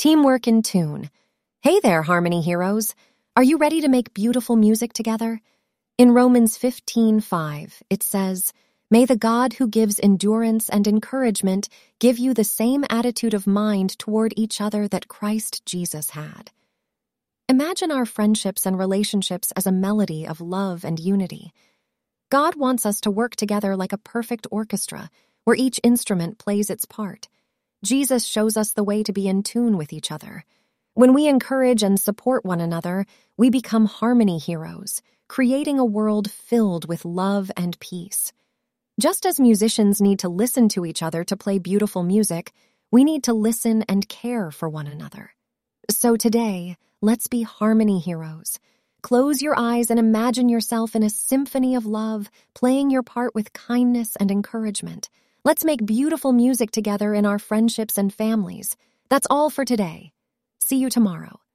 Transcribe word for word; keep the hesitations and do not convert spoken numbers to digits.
Teamwork in tune. Hey there, Harmony Heroes. Are you ready to make beautiful music together? In Romans fifteen five, it says, "May the God who gives endurance and encouragement give you the same attitude of mind toward each other that Christ Jesus had." Imagine our friendships and relationships as a melody of love and unity. God wants us to work together like a perfect orchestra, where each instrument plays its part. Jesus shows us the way to be in tune with each other. When we encourage and support one another, we become harmony heroes, creating a world filled with love and peace. Just as musicians need to listen to each other to play beautiful music, we need to listen and care for one another. So today, let's be harmony heroes. Close your eyes and imagine yourself in a symphony of love, playing your part with kindness and encouragement. Let's make beautiful music together in our friendships and families. That's all for today. See you tomorrow.